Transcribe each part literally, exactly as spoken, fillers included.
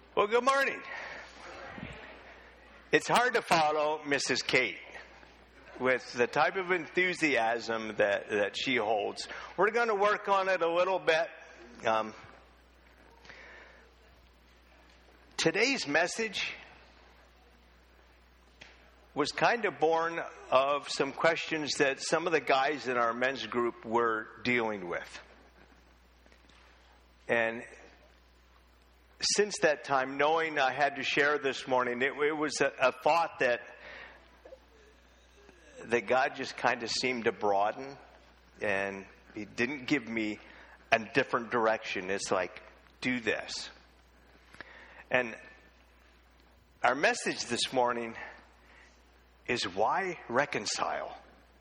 Well, good morning. It's hard to follow Missus Kate with the type of enthusiasm that, that she holds. We're going to work on it a little bit. Um, today's message was kind of born of some questions that some of the guys in our men's group were dealing with. And since that time, knowing I had to share this morning, it, it was a, a thought that that God just kind of seemed to broaden, and He didn't give me a different direction. It's like, do this. And our message this morning is why reconcile?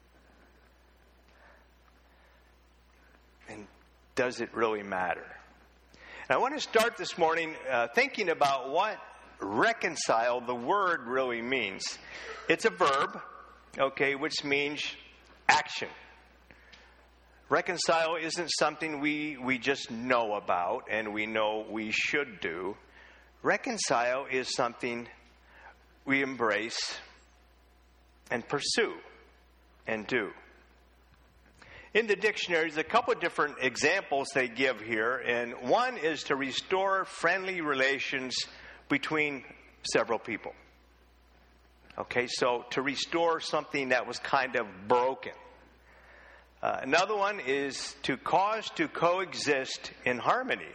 And does it really matter? I want to start this morning uh, thinking about what reconcile, the word, really means. It's a verb, okay, which means action. Reconcile isn't something we, we just know about and we know we should do. Reconcile is something we embrace and pursue and do. In the dictionary, there's a couple of different examples they give here, and one is to restore friendly relations between several people. Okay, so to restore something that was kind of broken. Uh, another one is to cause to coexist in harmony.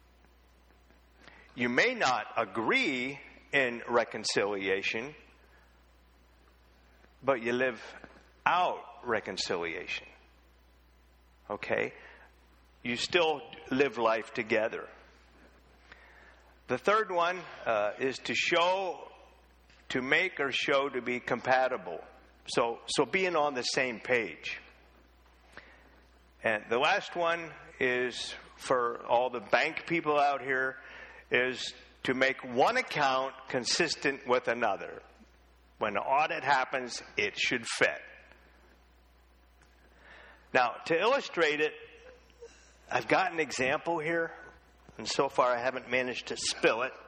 You may not agree in reconciliation, but you live out reconciliation. Okay? You still live life together. The third one uh, is to show, to make or show to be compatible. So, so being on the same page. And the last one is for all the bank people out here, is to make one account consistent with another. When an audit happens, it should fit. Now, to illustrate it, I've got an example here, and so far I haven't managed to spill it.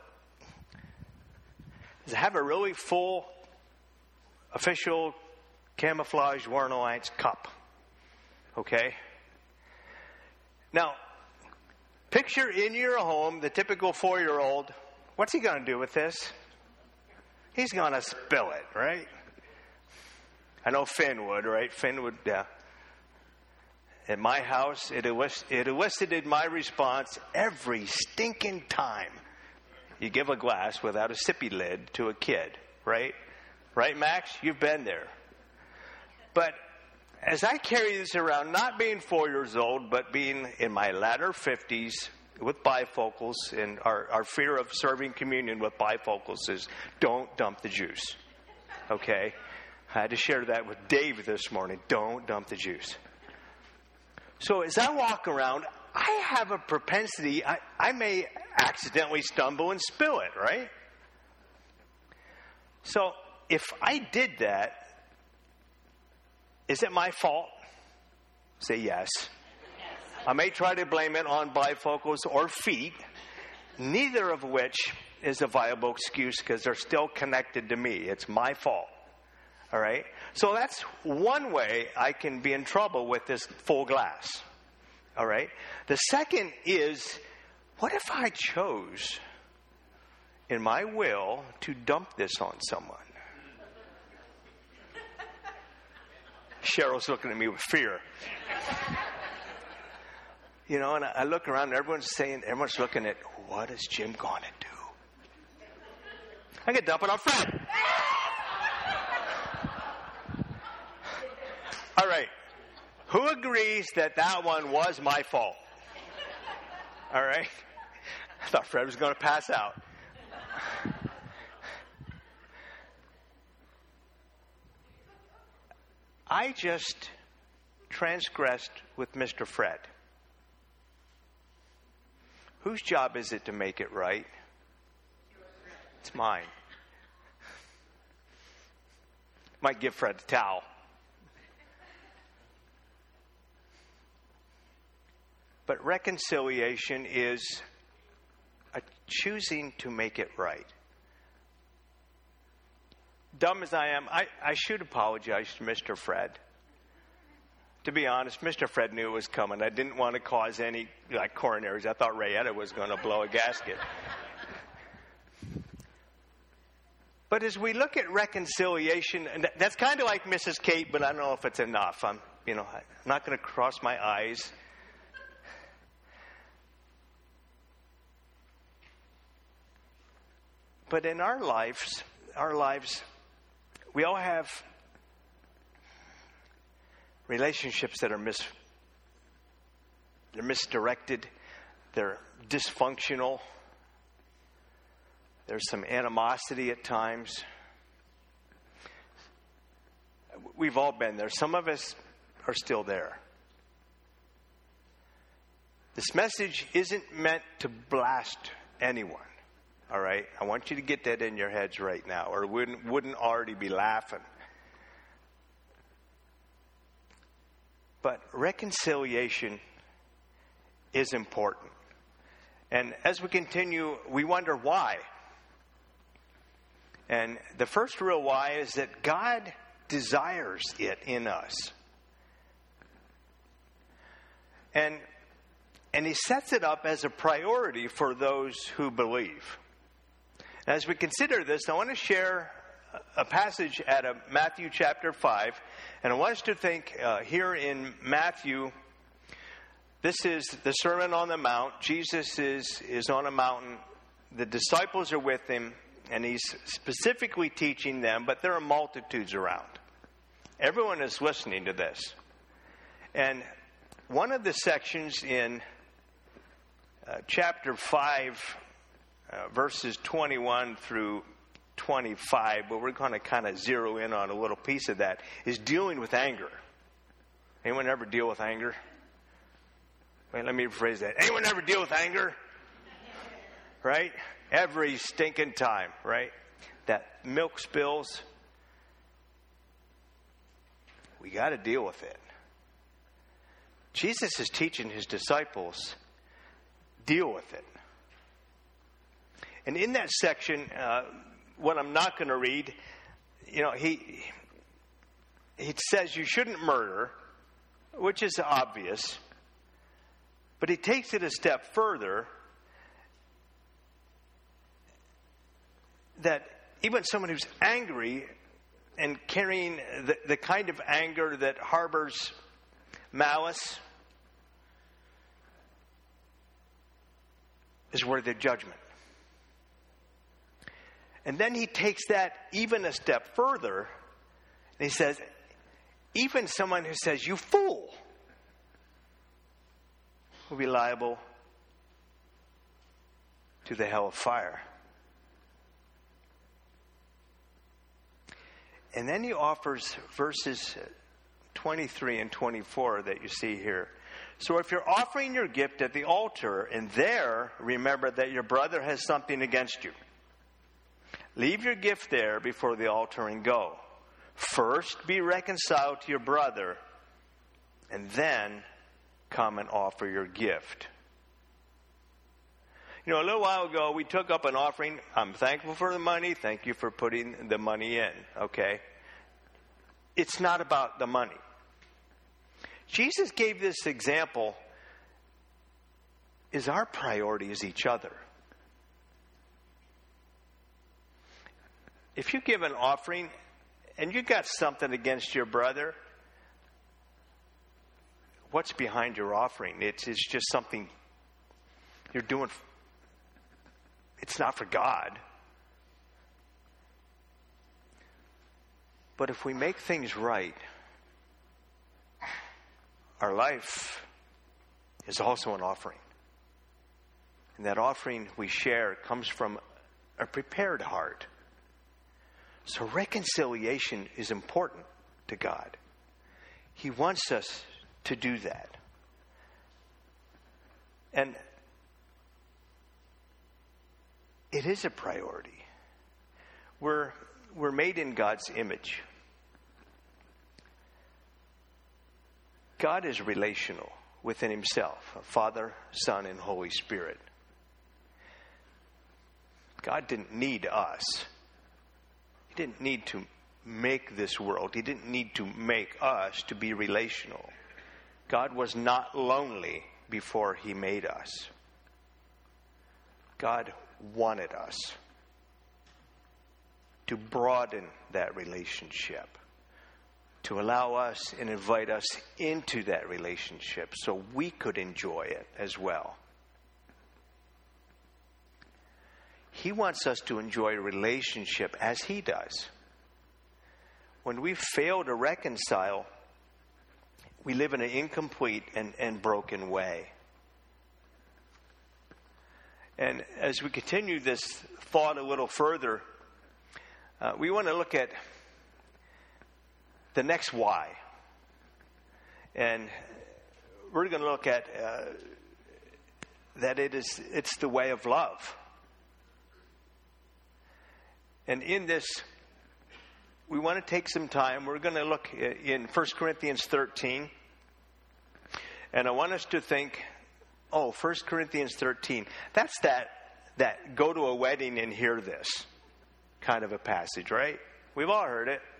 I have a really full, official, camouflage Warren Alliance cup. Okay? Now, picture in your home the typical four-year-old. What's he going to do with this? He's going to spill it, right? I know Finn would, right? Finn would, yeah. At my house, it, elicit, it elicited my response every stinking time you give a glass without a sippy lid to a kid, right? Right, Max? You've been there. But as I carry this around, not being four years old, but being in my latter fifties with bifocals, and our, our fear of serving communion with bifocals is don't dump the juice, okay? I had to share that with Dave this morning. Don't dump the juice. So as I walk around, I have a propensity, I, I may accidentally stumble and spill it, right? So if I did that, is it my fault? Say yes. Yes. I may try to blame it on bifocals or feet, neither of which is a viable excuse because they're still connected to me. It's my fault. All right? So that's one way I can be in trouble with this full glass. All right? The second is, what if I chose in my will to dump this on someone? Cheryl's looking at me with fear. You know, and I look around and everyone's saying, everyone's looking at, what is Jim going to do? I can dump it on Fred. All right. Who agrees that that one was my fault? All right. I thought Fred was going to pass out. I just transgressed with Mister Fred. Whose job is it to make it right? It's mine. Might give Fred a towel. But reconciliation is a choosing to make it right. Dumb as I am, I, I should apologize to Mister Fred. To be honest, Mister Fred knew it was coming. I didn't want to cause any like coronaries. I thought Rayetta was going to blow a gasket. But as we look at reconciliation, and that's kind of like Missus Kate, but I don't know if it's enough. I'm, you know, I'm not going to cross my eyes. But in our lives, our lives, we all have relationships that are mis, they're misdirected, they're dysfunctional. There's some animosity at times. We've all been there. Some of us are still there. This message isn't meant to blast anyone. All right? I want you to get that in your heads right now, or wouldn't wouldn't already be laughing. But reconciliation is important. And as we continue, we wonder why. And the first real why is that God desires it in us. And, and He sets it up as a priority for those who believe. As we consider this, I want to share a passage out of Matthew chapter five. And I want us to think uh, here in Matthew, this is the Sermon on the Mount. Jesus is, is on a mountain. The disciples are with Him. And He's specifically teaching them, but there are multitudes around. Everyone is listening to this. And one of the sections in uh, chapter five, uh, verses twenty-one through twenty-five, but we're going to kind of zero in on a little piece of that, is dealing with anger. Anyone ever deal with anger? Wait, let me rephrase that. Anyone ever deal with anger? Right? Every stinking time, right? That milk spills. We got to deal with it. Jesus is teaching His disciples, deal with it. And in that section, uh, what I'm not going to read, you know, he he says you shouldn't murder, which is obvious. But He takes it a step further. That even someone who's angry and carrying the, the kind of anger that harbors malice is worthy of judgment. And then He takes that even a step further, and He says, even someone who says, "You fool," will be liable to the hell of fire. And then He offers verses twenty-three and twenty-four that you see here. So if you're offering your gift at the altar, and there remember that your brother has something against you, leave your gift there before the altar and go. First be reconciled to your brother, and then come and offer your gift. You know, a little while ago, we took up an offering. I'm thankful for the money. Thank you for putting the money in. Okay? It's not about the money. Jesus gave this example. Is our priority is each other. If you give an offering and you got something against your brother, what's behind your offering? It's, it's just something you're doing. It's not for God. But if we make things right, our life is also an offering. And that offering we share comes from a prepared heart. So reconciliation is important to God. He wants us to do that. And it is a priority. We're, we're made in God's image. God is relational within Himself, Father, Son, and Holy Spirit. God didn't need us. He didn't need to make this world. He didn't need to make us to be relational. God was not lonely before He made us. God wanted us to broaden that relationship, to allow us and invite us into that relationship so we could enjoy it as well. He wants us to enjoy a relationship as He does. When we fail to reconcile, we live in an incomplete and, and broken way. And as we continue this thought a little further, uh, we want to look at the next why. And we're going to look at uh, that it is it's the way of love. And in this, we want to take some time. We're going to look in First Corinthians thirteen. And I want us to think, oh, First Corinthians thirteen. That's that, that go to a wedding and hear this kind of a passage, right? We've all heard it.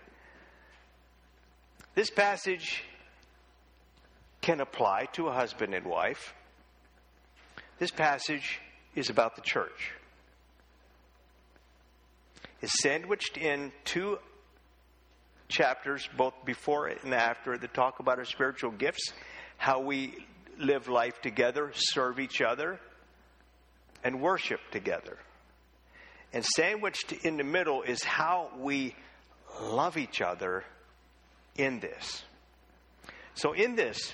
This passage can apply to a husband and wife. This passage is about the church. It's sandwiched in two chapters, both before and after, that talk about our spiritual gifts, how we live life together, serve each other, and worship together. And sandwiched in the middle is how we love each other in this. So in this,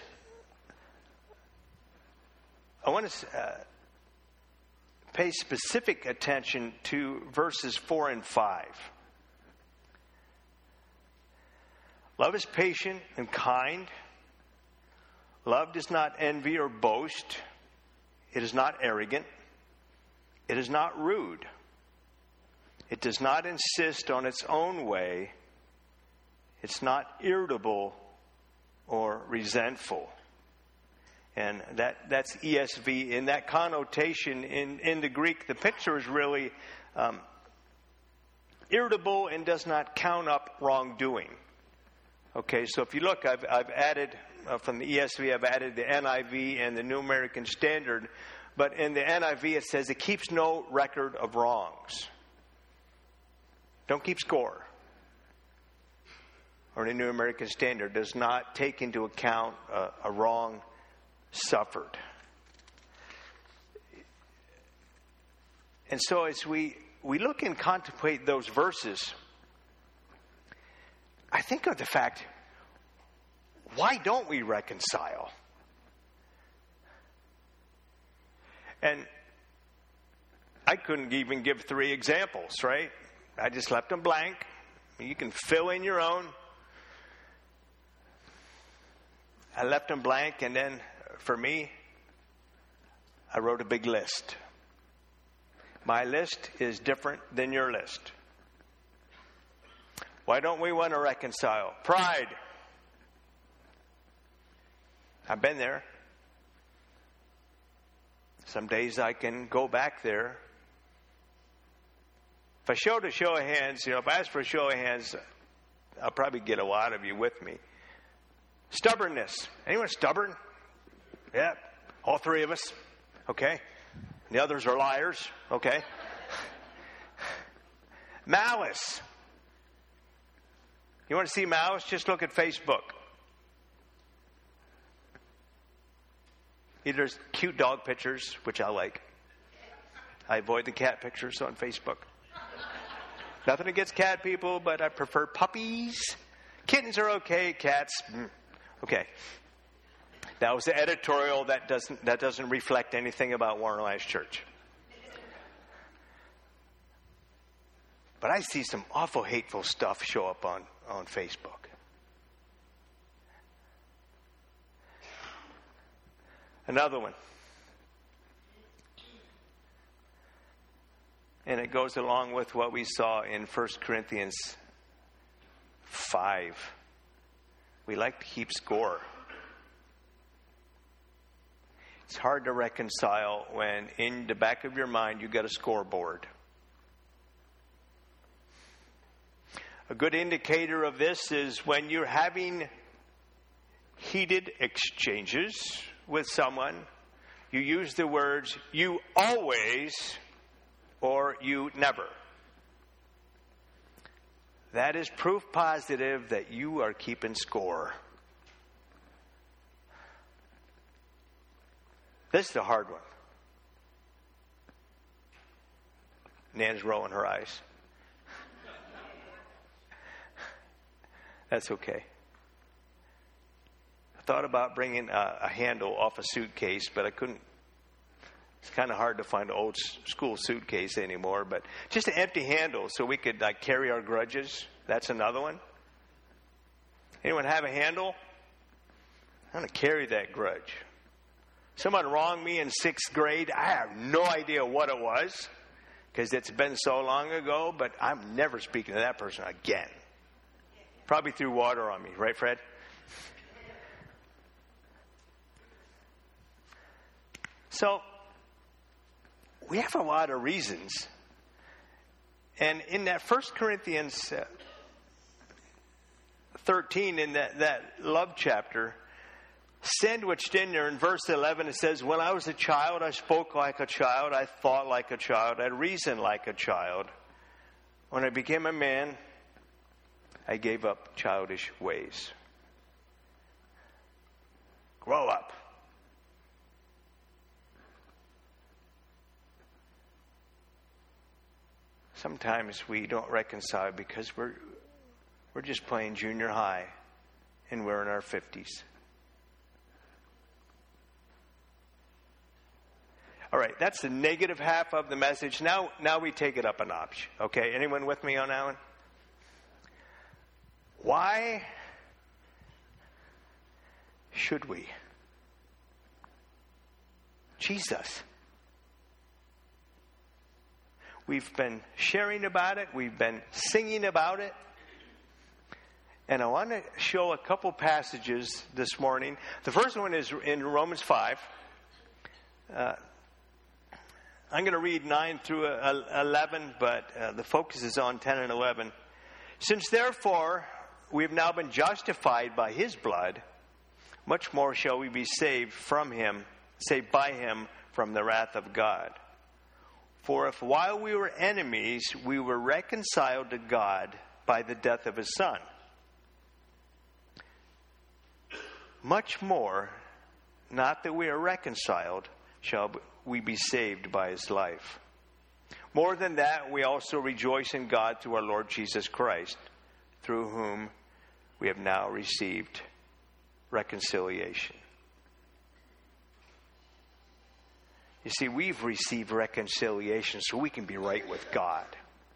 I want to uh, pay specific attention to verses four and five. Love is patient and kind. Love does not envy or boast. It is not arrogant. It is not rude. It does not insist on its own way. It's not irritable or resentful. And that, that's E S V. In that connotation, in, in the Greek, the picture is really um, irritable and does not count up wrongdoing. Okay, so if you look, I've, I've added, uh, from the E S V, I've added the N I V and the New American Standard. But in the N I V, it says it keeps no record of wrongs. Don't keep score. Or the New American Standard does not take into account a, a wrong suffered. And so as we, we look and contemplate those verses, I think of the fact, why don't we reconcile? And I couldn't even give three examples, right? I just left them blank. You can fill in your own. I left them blank, and then for me, I wrote a big list. My list is different than your list. Why don't we want to reconcile? Pride. I've been there. Some days I can go back there. If I showed a show of hands, you know, if I asked for a show of hands, I'll probably get a lot of you with me. Stubbornness. Anyone stubborn? Yeah, all three of us. Okay. The others are liars. Okay. Malice. You want to see malice? Just look at Facebook. There's cute dog pictures, which I like. I avoid the cat pictures on Facebook. Nothing against cat people, but I prefer puppies. Kittens are okay. Cats, mm. Okay. That was the editorial. That doesn't that doesn't reflect anything about Warren Alliance Church. But I see some awful hateful stuff show up on, on Facebook. Another one. And it goes along with what we saw in First Corinthians five. We like to keep score. It's hard to reconcile when in the back of your mind you got a scoreboard. A good indicator of this is when you're having heated exchanges with someone, you use the words, you always, or you never. That is proof positive that you are keeping score. This is the hard one. Nan's rolling her eyes. That's okay. I thought about bringing a, a handle off a suitcase, but I couldn't. It's kind of hard to find an old school suitcase anymore, but just an empty handle so we could like carry our grudges. That's another one. Anyone have a handle? I'm going to carry that grudge. Someone wronged me in sixth grade. I have no idea what it was because it's been so long ago, but I'm never speaking to that person again. Probably threw water on me, right, Fred? So, we have a lot of reasons. And in that First Corinthians thirteen, in that, that love chapter, sandwiched in there in verse eleven, it says, when I was a child, I spoke like a child, I thought like a child, I reasoned like a child. When I became a man, I gave up childish ways. Grow up. Sometimes we don't reconcile because we're we're just playing junior high and we're in our fifties. All right, that's the negative half of the message. Now now we take it up a notch. Okay, anyone with me on that one? Why should we? Jesus. We've been sharing about it. We've been singing about it. And I want to show a couple passages this morning. The first one is in Romans five. Uh, I'm going to read nine through eleven, but uh, the focus is on ten and eleven. Since therefore we have now been justified by his blood, much more shall we be saved from him, saved by him from the wrath of God. For if while we were enemies, we were reconciled to God by the death of his Son, much more, not that we are reconciled, shall we be saved by his life. More than that, we also rejoice in God through our Lord Jesus Christ, through whom we have now received reconciliation. You see, we've received reconciliation so we can be right with God.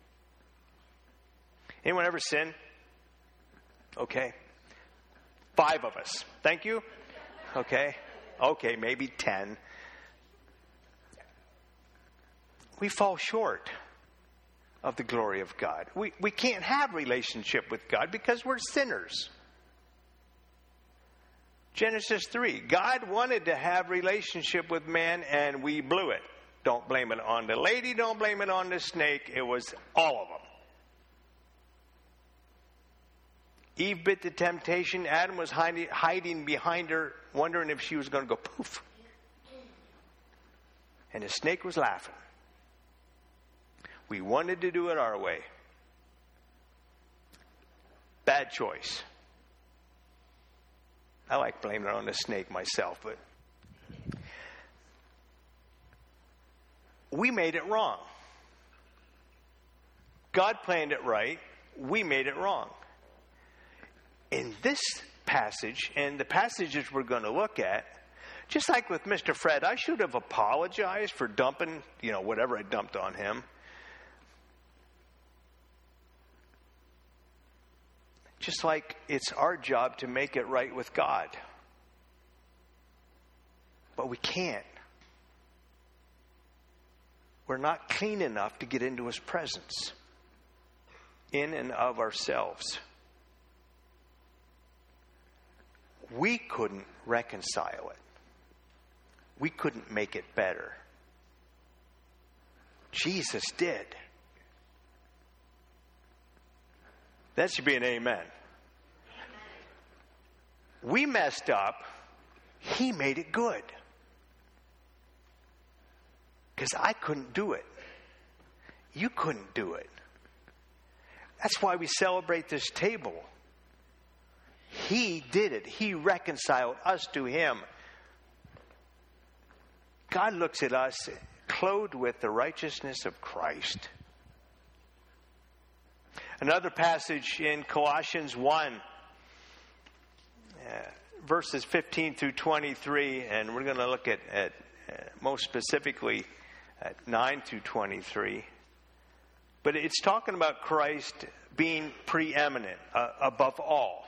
Anyone ever sin? Okay. Five of us. Thank you. Okay. Okay, maybe ten. We fall short of the glory of God. We we can't have relationship with God because we're sinners. Genesis three, God wanted to have relationship with man and we blew it. Don't blame it on the lady, don't blame it on the snake. It was all of them. Eve bit the temptation. Adam was hiding behind her, wondering if she was going to go poof. And the snake was laughing. We wanted to do it our way. Bad choice. I like blaming it on the snake myself, but we made it wrong. God planned it right. We made it wrong. In this passage, and the passages we're going to look at, just like with Mister Fred, I should have apologized for dumping, you know, whatever I dumped on him. Just like it's our job to make it right with God. But we can't. We're not clean enough to get into his presence in and of ourselves. We couldn't reconcile it. We couldn't make it better. Jesus did. That should be an amen. We messed up. He made it good. Because I couldn't do it. You couldn't do it. That's why we celebrate this table. He did it. He reconciled us to Him. God looks at us clothed with the righteousness of Christ. Another passage in Colossians one, uh, verses fifteen through twenty-three, and we're going to look at, at uh, most specifically at nine through twenty-three. But it's talking about Christ being preeminent, uh, above all.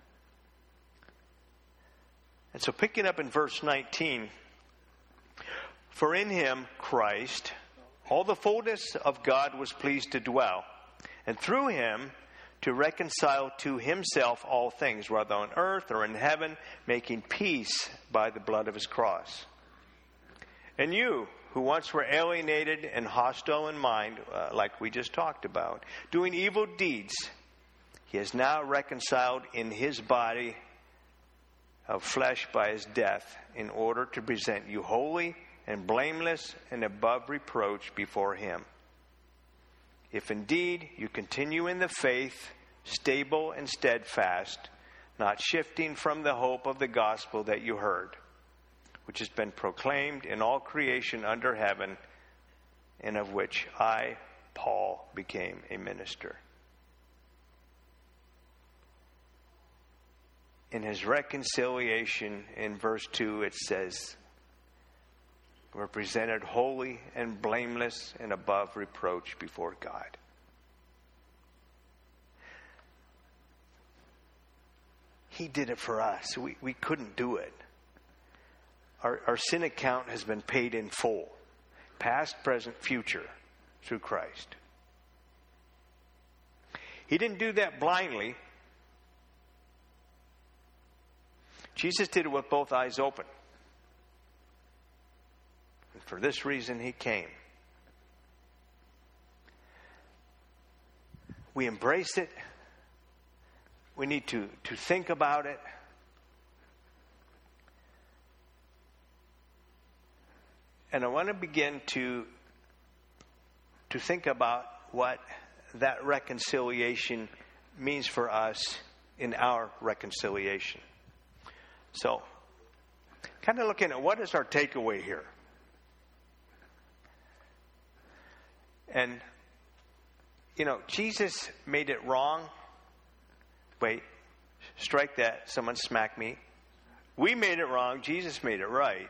And so picking up in verse nineteen, for in Him, Christ, all the fullness of God was pleased to dwell, and through Him to reconcile to Himself all things, whether on earth or in heaven, making peace by the blood of His cross. And you, who once were alienated and hostile in mind, uh, like we just talked about, doing evil deeds, He is now reconciled in His body of flesh by His death, in order to present you holy and blameless and above reproach before Him. If indeed you continue in the faith, stable and steadfast, not shifting from the hope of the gospel that you heard, which has been proclaimed in all creation under heaven, and of which I, Paul, became a minister. In His reconciliation, in verse two, it says, we're presented holy and blameless and above reproach before God. He did it for us. We, we couldn't do it. Our, our sin account has been paid in full, past, present, future, through Christ. He didn't do that blindly. Jesus did it with both eyes open. And for this reason, He came. We embrace it. We need to, to think about it. And I want to begin to, to think about what that reconciliation means for us in our reconciliation. So, kind of looking at what is our takeaway here. And, you know, Jesus made it wrong. Wait, strike that. Someone smacked me. We made it wrong. Jesus made it right.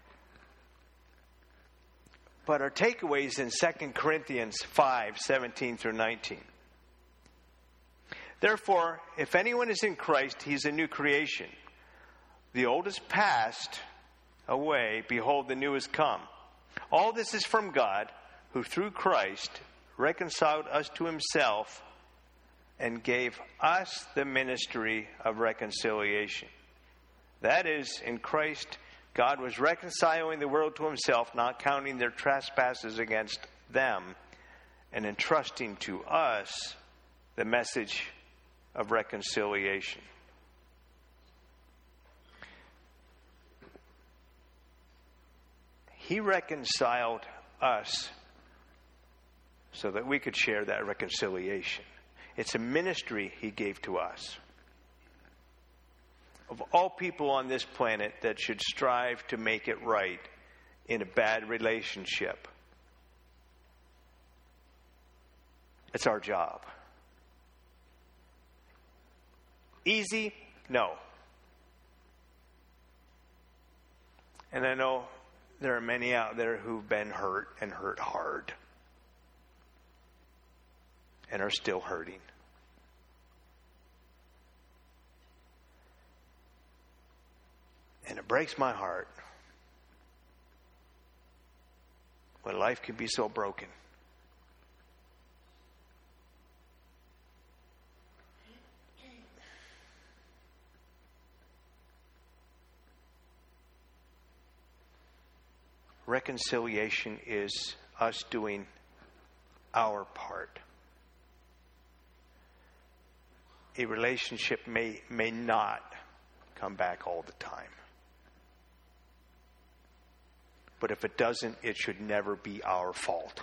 But our takeaway is in Second Corinthians five, seventeen through nineteen. Therefore, if anyone is in Christ, he is a new creation. The old is passed away. Behold, the new has come. All this is from God, who through Christ reconciled us to Himself and gave us the ministry of reconciliation. That is, in Christ, God was reconciling the world to Himself, not counting their trespasses against them, and entrusting to us the message of reconciliation. He reconciled us so that we could share that reconciliation. It's a ministry He gave to us. Of all people on this planet that should strive to make it right in a bad relationship, it's our job. Easy? No. And I know there are many out there who've been hurt and hurt hard and are still hurting. And it breaks my heart when life can be so broken. Reconciliation is us doing our part. a relationship may may not come back all the time. But if it doesn't, it should never be our fault.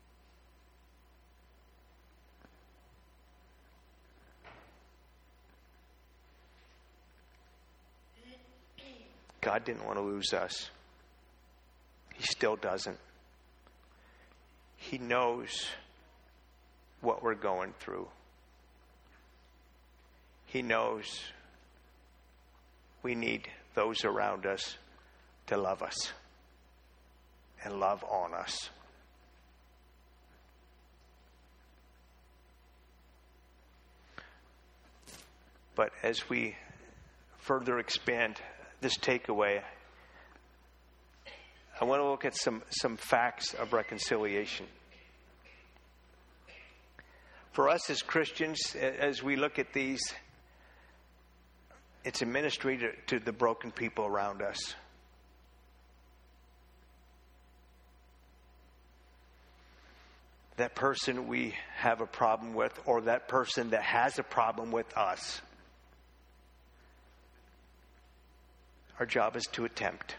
God didn't want to lose us. He still doesn't. He knows what we're going through. He knows we need those around us to love us and love on us. But as we further expand this takeaway, I want to look at some, some facts of reconciliation. For us as Christians, as we look at these, it's a ministry to, to the broken people around us. That person we have a problem with, or that person that has a problem with us. Our job is to attempt.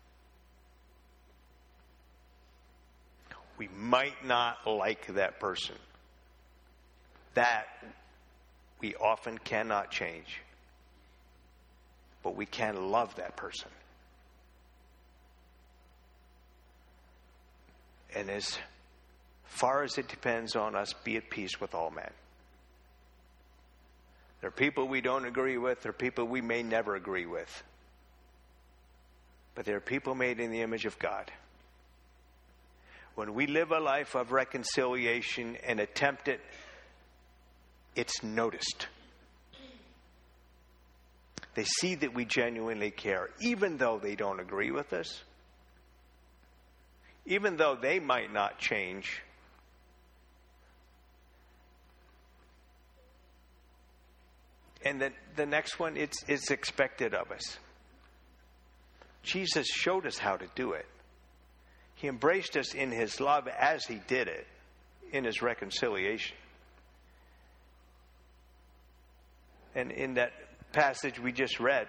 We might not like that person. That we often cannot change. But we can love that person. And as far as it depends on us, be at peace with all men. There are people we don't agree with. There are people we may never agree with. But there are people made in the image of God. When we live a life of reconciliation and attempt it, it's noticed. They see that we genuinely care, even though they don't agree with us. Even though they might not change. And the, the next one, it's, it's expected of us. Jesus showed us how to do it. He embraced us in his love as he did it, in his reconciliation. And in that passage we just read,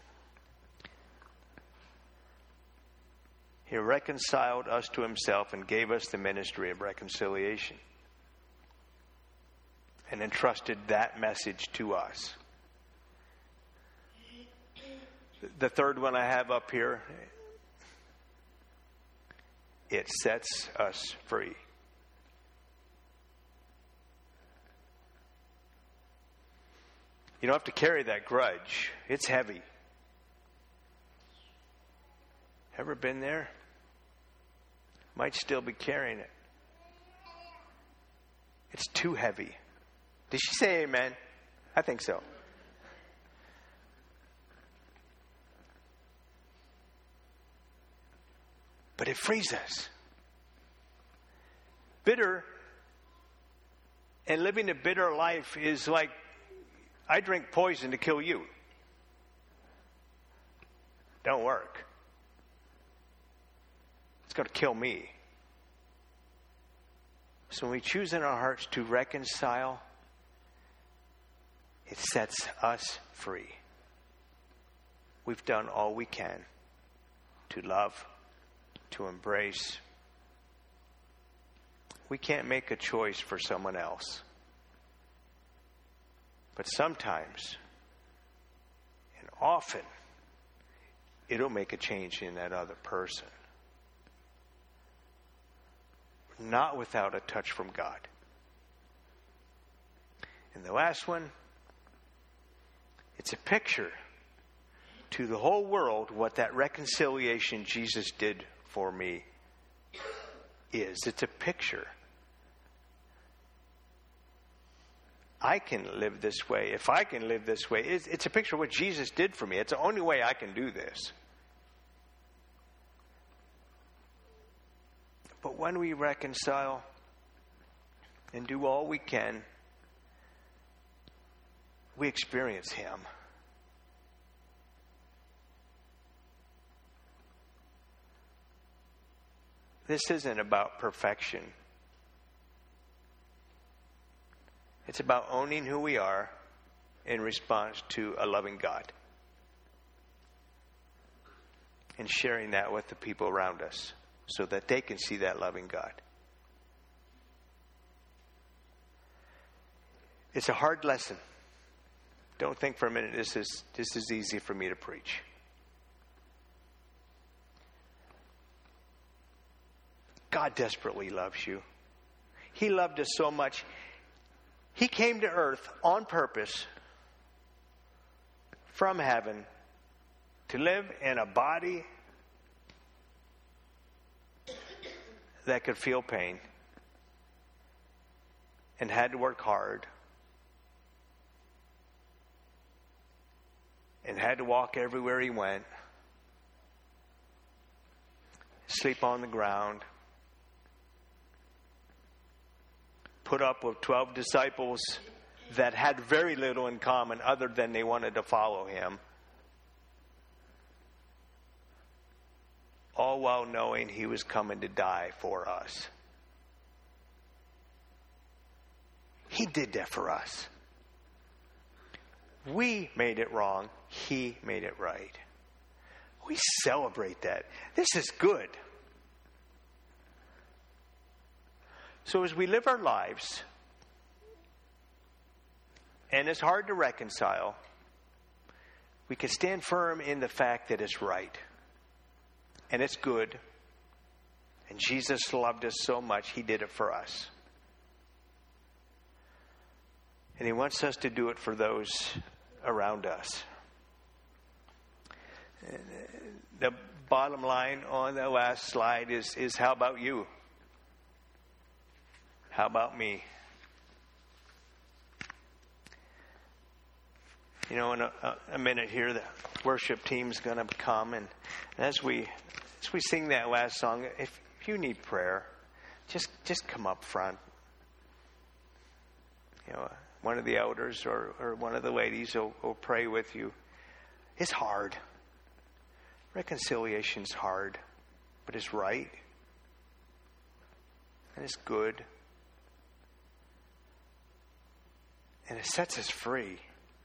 he reconciled us to himself and gave us the ministry of reconciliation. And entrusted that message to us. The third one I have up here, it sets us free. You don't have to carry that grudge. It's heavy. Ever been there? Might still be carrying it. It's too heavy. Did she say amen? I think so. But it frees us. Bitter and living a bitter life is like, I drink poison to kill you. Don't work. It's going to kill me. So when we choose in our hearts to reconcile, it sets us free. We've done all we can to love, to embrace. We can't make a choice for someone else. But sometimes, and often, it'll make a change in that other person. Not without a touch from God. And the last one, it's a picture to the whole world what that reconciliation Jesus did for me is. It's a picture. I can live this way. If I can live this way, it's, it's a picture of what Jesus did for me. It's the only way I can do this. But when we reconcile and do all we can, we experience him. This isn't about perfection. It's about owning who we are in response to a loving God. And sharing that with the people around us so that they can see that loving God. It's a hard lesson. Don't think for a minute this is this is easy for me to preach. God desperately loves you. He loved us so much. He came to earth on purpose from heaven to live in a body that could feel pain and had to work hard and had to walk everywhere he went, sleep on the ground, put up with twelve disciples that had very little in common other than they wanted to follow him, all while knowing he was coming to die for us. He did that for us. We made it wrong. He made it right. We celebrate that. This is good. So as we live our lives, and it's hard to reconcile, we can stand firm in the fact that it's right. And it's good. And Jesus loved us so much, he did it for us. And he wants us to do it for those around us. The bottom line on the last slide is, is how about you? How about me? You know, in a, a minute here, the worship team's going to come, and as we as we sing that last song, if, if you need prayer, just just come up front. You know, one of the elders or, or one of the ladies will, will pray with you. It's hard. Reconciliation's hard, but it's right, and it's good, and it sets us free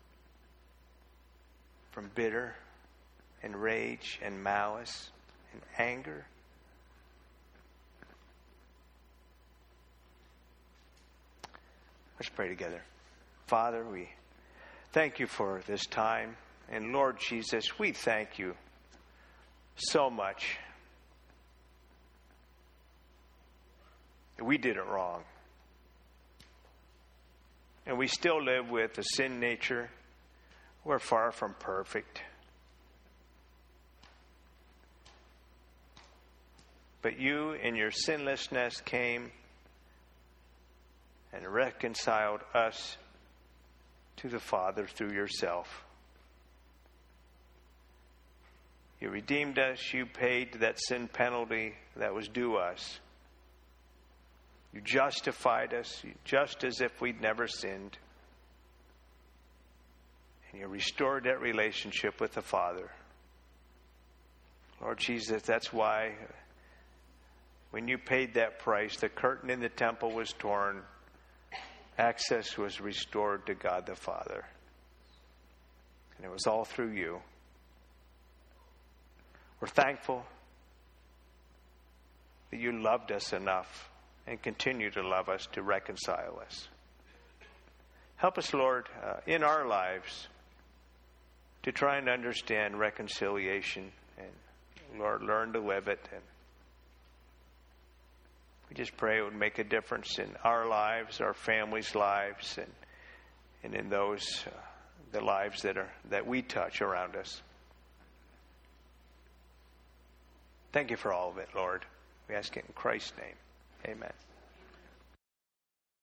from bitter and rage and malice and anger. Let's pray together. Father, we thank you for this time. And Lord Jesus, we thank you so much. We did it wrong. And we still live with a sin nature. We're far from perfect. But you, in your sinlessness, came and reconciled us to the Father through yourself. You redeemed us. You paid that sin penalty that was due us. You justified us just as if we'd never sinned. And you restored that relationship with the Father. Lord Jesus, that's why when you paid that price, the curtain in the temple was torn. Access was restored to God the Father. And it was all through you. We're thankful that you loved us enough and continue to love us to reconcile us. Help us, Lord, uh, in our lives to try and understand reconciliation and, Lord, learn to live it. And we just pray it would make a difference in our lives, our families' lives, and and in those, uh, the lives that are that we touch around us. Thank you for all of it, Lord. We ask it in Christ's name. Amen.